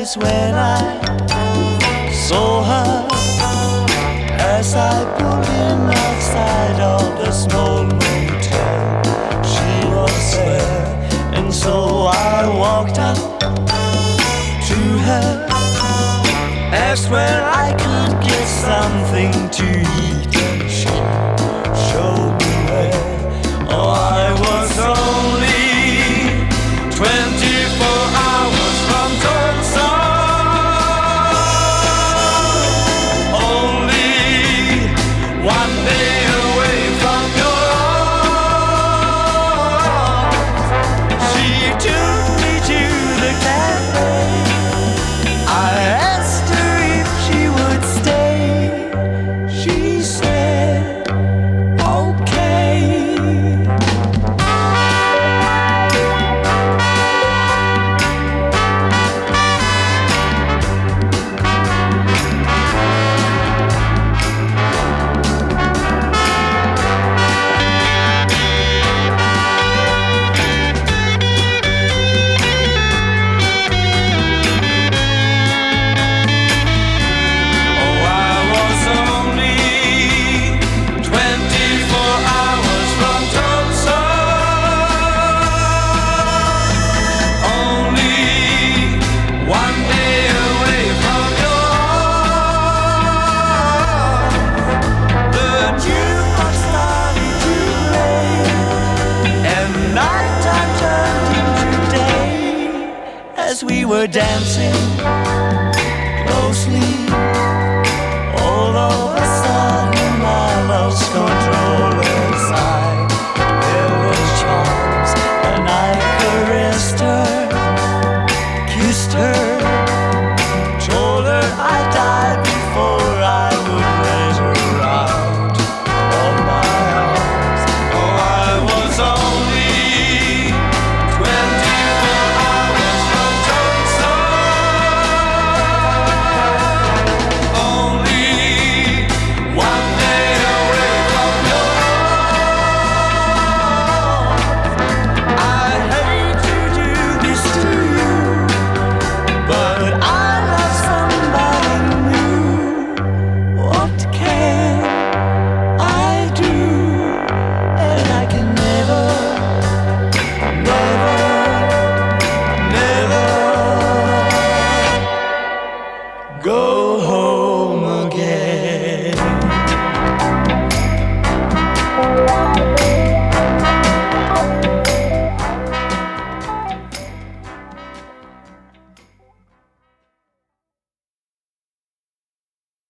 was when I saw her as I pulled in outside of the small motel. She was there, and so I walked up to her, asked where I could get something to eat, and she showed me where. Oh, I was only 24 hours from Tulsa, only one day away from your arms. She took me to the cafe. I asked her if she would stay. She said, okay. As we were dancing closely, all of a sudden I lost control as I held her charms, and I caressed her, kissed her, told her I'd die before I would let her out of my arms. Oh, I was only 24 hours from Tulsa, only one day away from your arms. I hate to do this to you, but I love somebody new. What can I do? And I can never, never, never go